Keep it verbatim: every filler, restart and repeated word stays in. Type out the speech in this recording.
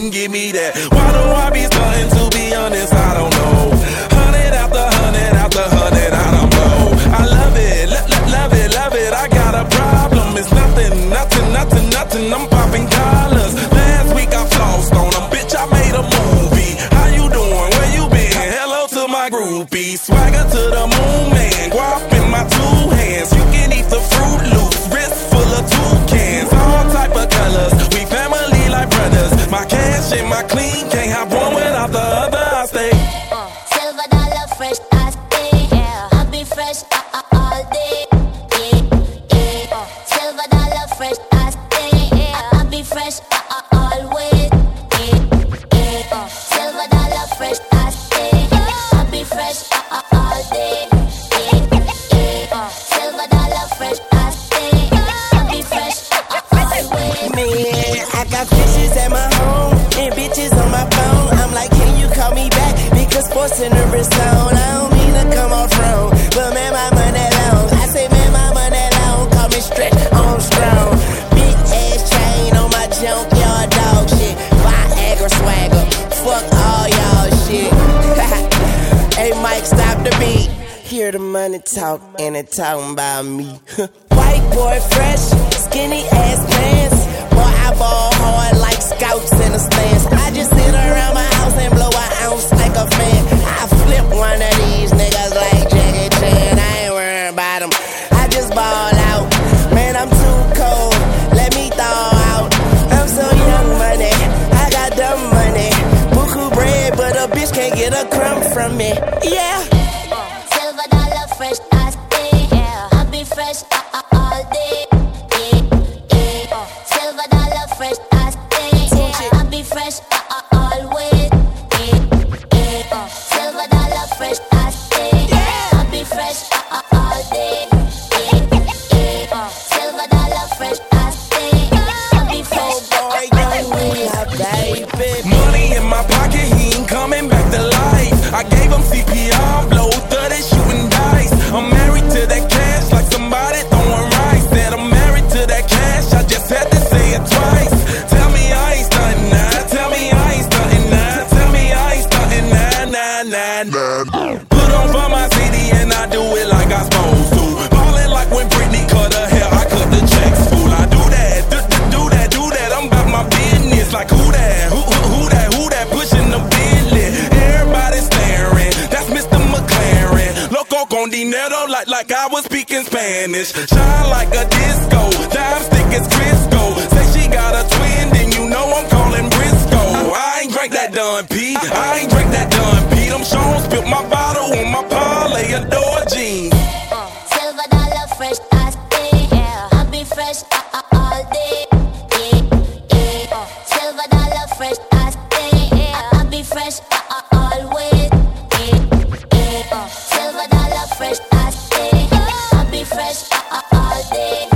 couldn't give me that. Why do I be starting to be honest? I don't know. Hundred after hundred after hundred, I don't know. I love it, lo lo love it, love it. I got a problem. It's nothing, nothing, nothing, nothing. I'm popping collars. Last week I flossed on them, bitch. I made a movie. How you doing? Where you been? Hello to my groupie. Swagger to the moon, man. Guap in my two hands. You can eat the Fruit Loops. Wrist full of toucans. All type of colors. We family like brothers. My cash and my clean. Can't have one without the other. I stay uh, silver dollar fresh. I stay. Yeah. I be fresh uh, uh, all day. Yeah, yeah. Uh, silver dollar fresh. I stay. Yeah. I, I be fresh uh, uh, always. Yeah, yeah. Uh, silver dollar fresh. I stay. Yeah. I be fresh uh, uh, all day. Yeah, yeah. Uh, silver dollar fresh. I stay. Yeah. I be fresh uh, uh, always. Man, I got fishes at my home and bitches on my phone. I'm like, can you call me back? Because sports in the wrist zone. I don't mean to come off wrong, but man, my money long. I say, man, my money long. Call me Stretch Armstrong. Big ass chain on my junkyard dog shit. Viagra swagger. Fuck all y'all shit. Hey, Mike, stop the beat. Hear the money talk and it talking about me. White boy fresh, skinny ass pants. Boy, I ball hard like scouts in the stands. I just sit around my house and blow an ounce like a fan. I flip one of these niggas like Jackie Chan. I ain't worried about them. I just ball out. Man, I'm too cold. Let me thaw out. I'm so young money. I got dumb money. Buku bread, but a bitch can't get a crumb from me. Yeah. Silver dollar fresh, I stay. Yeah. I be fresh uh, uh, all day. Yeah, yeah. Uh, silver dollar fresh, I stay. Yeah. I be fresh uh, uh, always. Yeah, yeah. Uh, silver dollar fresh, I stay. Yeah. I be fresh uh, uh, all day. Yeah, yeah. Uh, silver dollar fresh, I stay. Yeah. I be fresh uh, uh, always. Baby. money in my pocket, he ain't coming back to life. I gave him C P R, blow thirty, shooting dice. I'm married to that cash like somebody throwing rice. Said I'm married to that cash, I just had to say it twice. Tell me I ain't stunting now, tell me I ain't stunting now, tell me I ain't stunting now, nah, nah, nah. Put on for my city and I do it like I supposed to. Ballin' like when Britney cut her hair, I cut the checks, fool. I do that, do, do, do that, do that, I'm about my business. Like who that, who, who, who that, who that pushing the Bentley? Everybody staring, that's Mister McLaren. Loco con dinero like, like I was speaking Spanish. Shine like a disco, dime stick is Crisco. Say she got a twin, then you know I'm calling Briscoe. I ain't drank that Don P, I ain't drank that Don P. Them Sean spilled my bottle on my parlay adore jeans. Uh, silver dollar fresh, I stay. Yeah. I be fresh uh, uh, all day. Yeah, yeah. Uh, silver dollar fresh, I stay. Yeah. I, I be fresh uh, uh, always. Yeah, yeah. Uh, silver dollar fresh, I stay. Yeah. I be fresh uh, uh, all day.